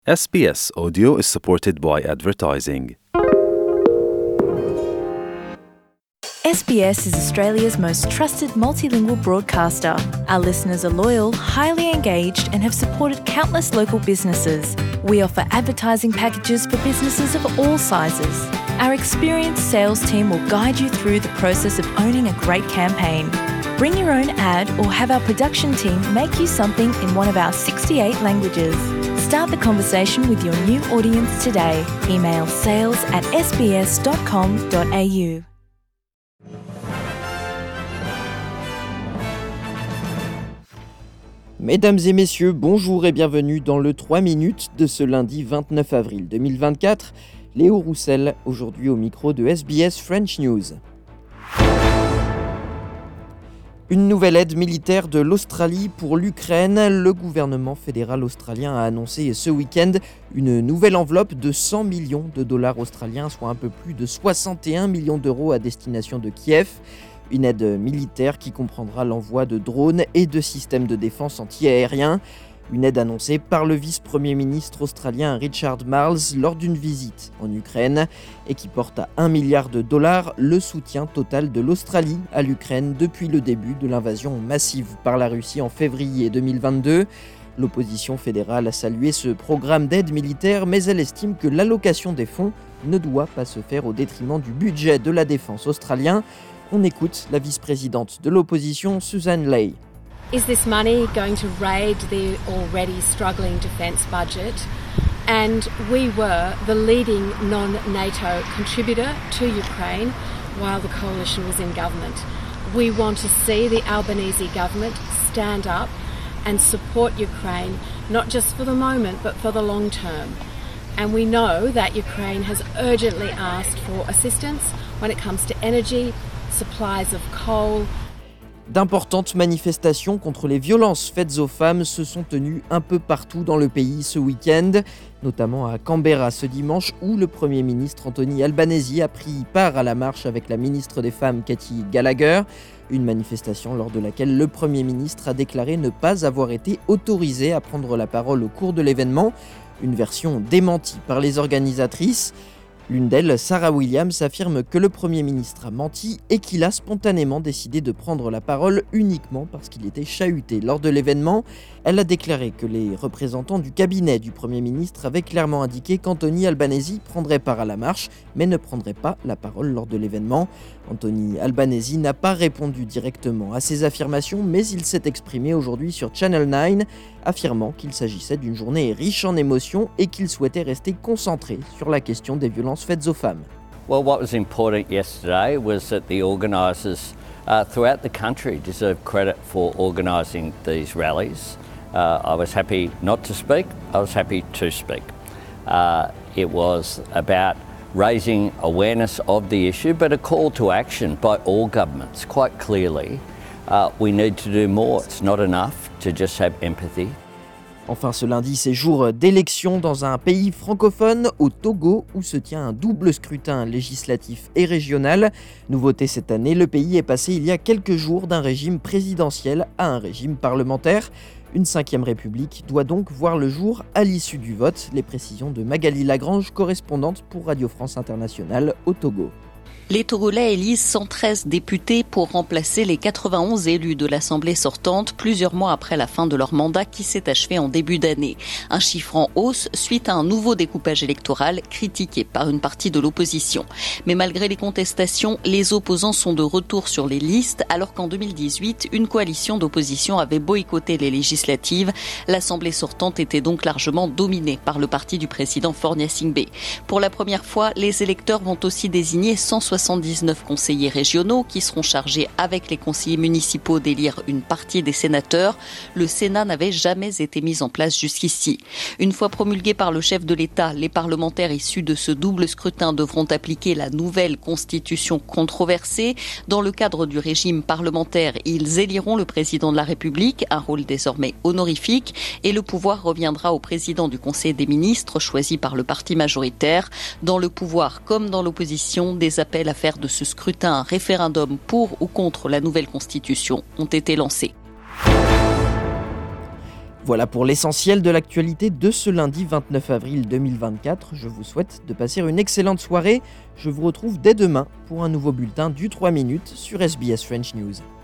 SBS Audio is supported by advertising. SBS is Australia's most trusted multilingual broadcaster. Our listeners are loyal, highly engaged, and have supported countless local businesses. We offer advertising packages for businesses of all sizes. Our experienced sales team will guide you through the process of owning a great campaign. Bring your own ad or have our production team make you something in one of our 68 languages. Start the conversation with your new audience today. Email sales@sbs.com.au. Mesdames et messieurs, bonjour et bienvenue dans le 3 minutes de ce lundi 29 avril 2024. Léo Roussel, aujourd'hui au micro de SBS French News. Une nouvelle aide militaire de l'Australie pour l'Ukraine. Le gouvernement fédéral australien a annoncé ce week-end une nouvelle enveloppe de 100 millions de dollars australiens, soit un peu plus de 61 millions d'euros à destination de Kiev. Une aide militaire qui comprendra l'envoi de drones et de systèmes de défense anti-aériens. Une aide annoncée par le vice-premier ministre australien Richard Marles lors d'une visite en Ukraine et qui porte à 1 milliard de dollars le soutien total de l'Australie à l'Ukraine depuis le début de l'invasion massive par la Russie en février 2022. L'opposition fédérale a salué ce programme d'aide militaire, mais elle estime que l'allocation des fonds ne doit pas se faire au détriment du budget de la défense australien. On écoute la vice-présidente de l'opposition, Susan Ley. Is this money going to raid the already struggling defence budget? And we were the leading non-NATO contributor to Ukraine while the coalition was in government. We want to see the Albanese government stand up and support Ukraine, not just for the moment, but for the long term. And we know that Ukraine has urgently asked for assistance when it comes to energy, supplies of coal. D'importantes manifestations contre les violences faites aux femmes se sont tenues un peu partout dans le pays ce week-end, notamment à Canberra ce dimanche où le Premier ministre Anthony Albanese a pris part à la marche avec la ministre des Femmes Katy Gallagher. Une manifestation lors de laquelle le Premier ministre a déclaré ne pas avoir été autorisé à prendre la parole au cours de l'événement, une version démentie par les organisatrices. L'une d'elles, Sarah Williams, affirme que le Premier ministre a menti et qu'il a spontanément décidé de prendre la parole uniquement parce qu'il était chahuté lors de l'événement. Elle a déclaré que les représentants du cabinet du Premier ministre avaient clairement indiqué qu'Anthony Albanese prendrait part à la marche, mais ne prendrait pas la parole lors de l'événement. Anthony Albanese n'a pas répondu directement à ces affirmations, mais il s'est exprimé aujourd'hui sur Channel 9, affirmant qu'il s'agissait d'une journée riche en émotions et qu'il souhaitait rester concentré sur la question des violences faites aux femmes. Well, what was important yesterday was that the organisers throughout the country deserve credit for organising these rallies. I was happy not to speak, I was happy to speak. It was about raising awareness of the issue, but a call to action by all governments, quite clearly. We need to do more. It's not enough to just have empathy. Enfin, ce lundi, c'est jour d'élection dans un pays francophone, au Togo, où se tient un double scrutin législatif et régional. Nouveauté cette année, le pays est passé il y a quelques jours d'un régime présidentiel à un régime parlementaire. Une 5e république doit donc voir le jour à l'issue du vote. Les précisions de Magali Lagrange, correspondante pour Radio France Internationale au Togo. Les Togolais élisent 113 députés pour remplacer les 91 élus de l'Assemblée sortante plusieurs mois après la fin de leur mandat qui s'est achevé en début d'année. Un chiffre en hausse suite à un nouveau découpage électoral critiqué par une partie de l'opposition. Mais malgré les contestations, les opposants sont de retour sur les listes alors qu'en 2018, une coalition d'opposition avait boycotté les législatives. L'Assemblée sortante était donc largement dominée par le parti du président Faure Gnassingbé. Pour la première fois, les électeurs vont aussi désigner 179 conseillers régionaux qui seront chargés avec les conseillers municipaux d'élire une partie des sénateurs. Le Sénat n'avait jamais été mis en place jusqu'ici. Une fois promulgué par le chef de l'État, les parlementaires issus de ce double scrutin devront appliquer la nouvelle constitution controversée. Dans le cadre du régime parlementaire, ils éliront le président de la République, un rôle désormais honorifique, et le pouvoir reviendra au président du Conseil des ministres, choisi par le parti majoritaire. Dans le pouvoir comme dans l'opposition, des appels à faire de ce scrutin un référendum pour ou contre la nouvelle constitution ont été lancés. Voilà pour l'essentiel de l'actualité de ce lundi 29 avril 2024. Je vous souhaite de passer une excellente soirée. Je vous retrouve dès demain pour un nouveau bulletin du 3 minutes sur SBS French News.